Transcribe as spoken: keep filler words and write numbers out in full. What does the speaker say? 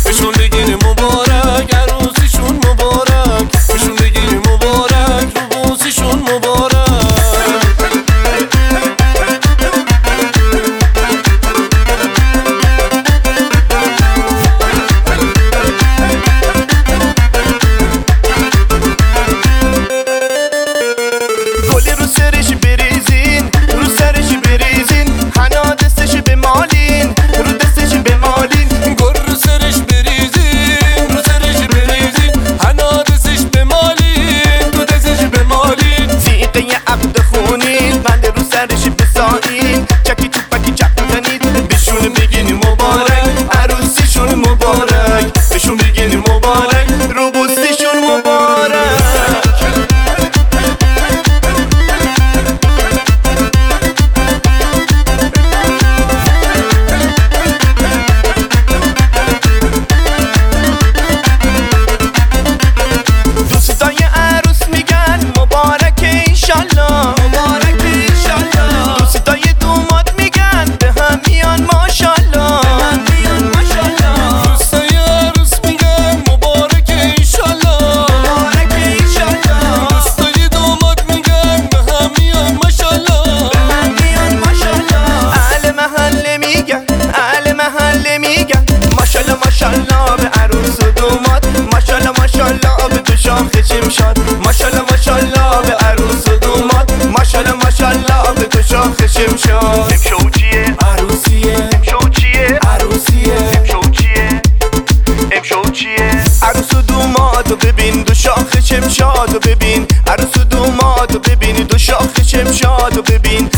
بهشون بگین مبارک عروسیشون مبارک، بهشون بگین مبارک روبوسیشون مبارک. گلی رو سرش بریزین، رو سرش بریزین، حنا دستش بمالین، رو دستش بمالین. گل رو سرش بریزین، رو سرش بریزین، حنا دستش بمالین، رو دستش بمالین. سیقه عبد خونید، بند رو سرش بسایین، چکی تو پکی چک بزنید، بهشون بگین مبارک عروسیشون مبارک، بهشون بگین مبارک روبوسیشون مبارک. دوستای عروس میگن مبارک انشالله، مبارک انشالله. دوستای دوماد میگن به هم میان ماشالله، به هم میان ماشالله. دوستای عروس میگن مبارک انشالله، مبارک انشالله. دوستای داماد میگن به هم میان ماشالله، به هم میان ماشالله. اهل محله میگن، اهل محله میگن ماشالله ماشالله به عروس و دوماد، ماشالله ماشالله به دو شاخه شمشاد، ماشالله ماشالله به عروس و دوماد، ماشالله ماشالله به دو شاخه شمشاد. امشو چیه؟ عروسیه. امشو چیه؟ عروسیه. امشو چیه؟ امشو چیه؟ عروس و دومادو ببین، دو شاخه شمشادو ببین، عروس و دومادو ببین، دو شاخه شمشادو ببین.